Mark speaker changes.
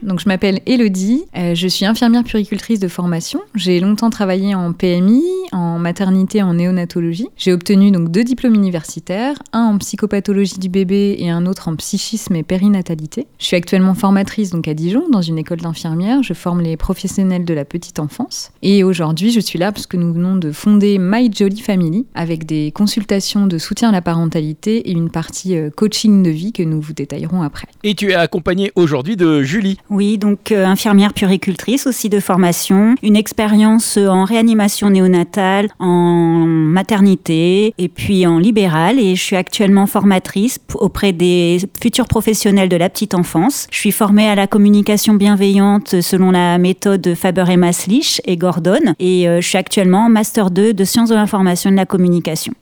Speaker 1: Donc, je m'appelle Élodie, je suis infirmière puéricultrice de formation. J'ai longtemps travaillé en PMI, en maternité, en néonatologie. J'ai obtenu donc 2 diplômes universitaires, un en psychopathologie du bébé et un autre en psychisme et périnatalité. Je suis actuellement formatrice donc à Dijon, dans une école d'infirmières. Je forme les professionnels de la petite enfance. Et aujourd'hui, je suis là parce que nous venons de fonder My Jolly Family, avec des consultations de soutien à la parentalité et une partie coaching de vie que nous vous détaillerons après.
Speaker 2: Et tu es accompagnée aujourd'hui de Julie.
Speaker 3: Oui, donc infirmière puéricultrice aussi de formation, une expérience en réanimation néonatale, en maternité et puis en libéral. Et je suis actuellement formatrice auprès des futurs professionnels de la petite enfance. Je suis formée à la communication bienveillante selon la méthode Faber et Maslich et Gordon. Et je suis actuellement en Master 2 de sciences de l'information et de la communication.